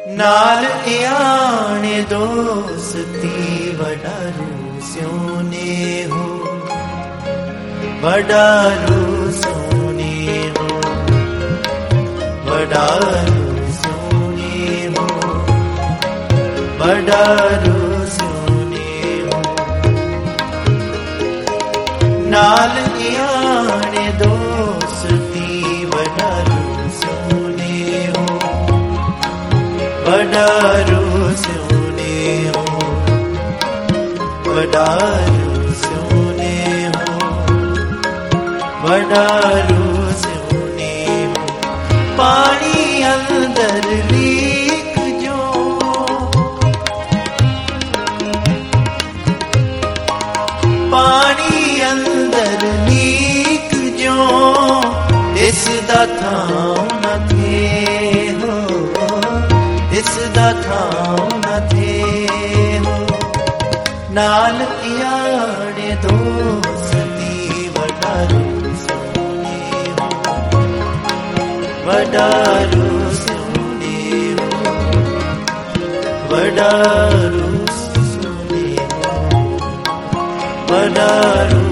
नाल याने दोस्ती वडारू सोने हो, वडारू सोने हो, वडारू सोने हो, वडारू सोने हो। नाल याने दोस्ती वडारू सोने हो, वडारू सोने हो, वडारू सोने हो, वडारू सोने हो। पानी अंदर लीक जो, पानी अंदर लीक जो, इसदा थां न थे हो, इसदा थां न थे हो। नाल याने दोस्ती वडारू सोने हो, वडारू सोने हो, वडारू सोने हो, वडारू